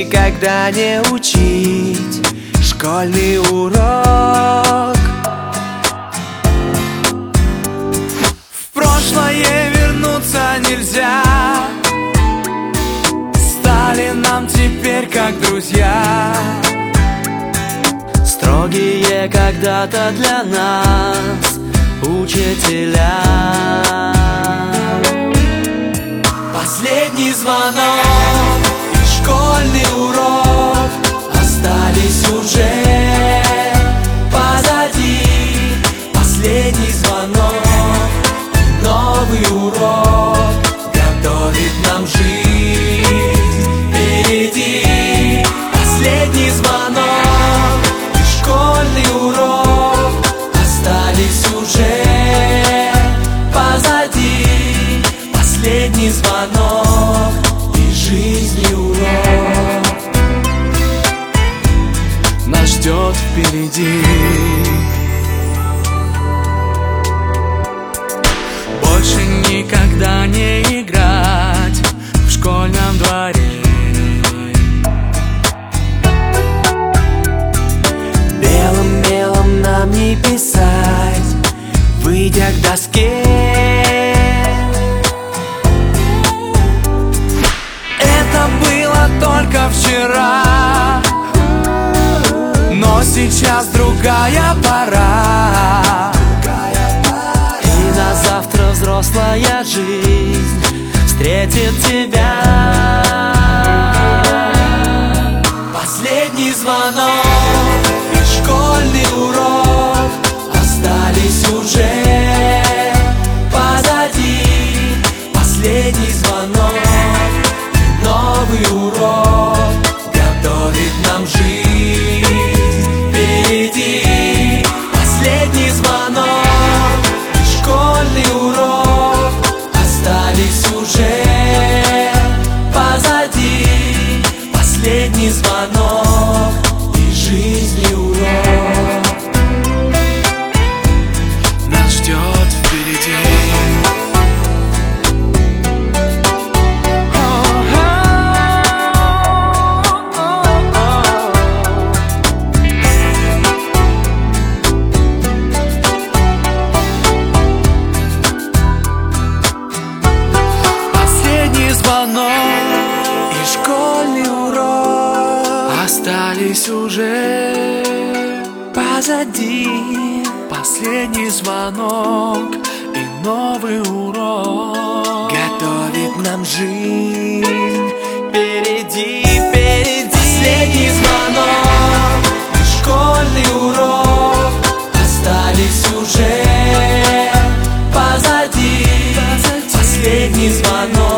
никогда не учить школьный урок. В прошлое вернуться нельзя, стали нам теперь как друзья. Строгие когда-то для нас учителя. Последний звонок и школьный урок остались уже позади. Последний звонок и новый урок готовит нам жизнь впереди. Последний звонок и школьный урок остались уже позади. Последний звонок и жизни урок нас ждет впереди. Больше никогда не играть в школьном дворе. Белым мелом нам не писать, выйдя к доске. Это было только вчера, но сейчас другая пора. И на завтра взрослая жизнь встретит тебя. Последний звонок и школьный урок остались уже позади. Последний звонок и новый урок готовит нам жизнь впереди. Последний звонок и школьный урок остались уже позади. Последний звонок и жизни урок нас ждет впереди. И школьный урок остались уже позади. Последний звонок и новый урок готовит нам жизнь впереди, впереди. Последний звонок и школьный урок остались уже позади. Последний звонок